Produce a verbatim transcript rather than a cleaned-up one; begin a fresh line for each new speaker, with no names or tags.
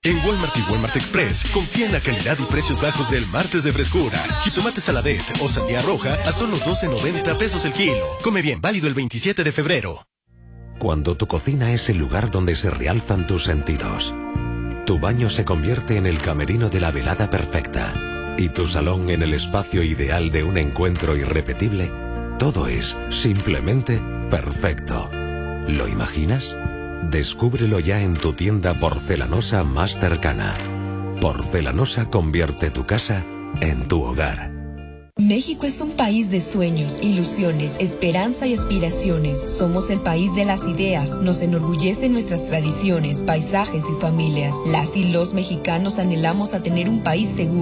En Walmart y Walmart Express, confía en la calidad y precios bajos del martes de frescura. Jitomate saladet o sandía roja a solo doce noventa pesos el kilo. Come bien, válido el veintisiete de febrero.
Cuando tu cocina es el lugar donde se realzan tus sentidos, tu baño se convierte en el camerino de la velada perfecta y tu salón en el espacio ideal de un encuentro irrepetible, todo es simplemente perfecto. ¿Lo imaginas? Descúbrelo ya en tu tienda porcelanosa más cercana. Porcelanosa convierte tu casa en tu hogar.
México es un país de sueños, ilusiones, esperanza y aspiraciones. Somos el país de las ideas. Nos enorgullecen nuestras tradiciones, paisajes y familias. Las y los mexicanos anhelamos a tener un país seguro.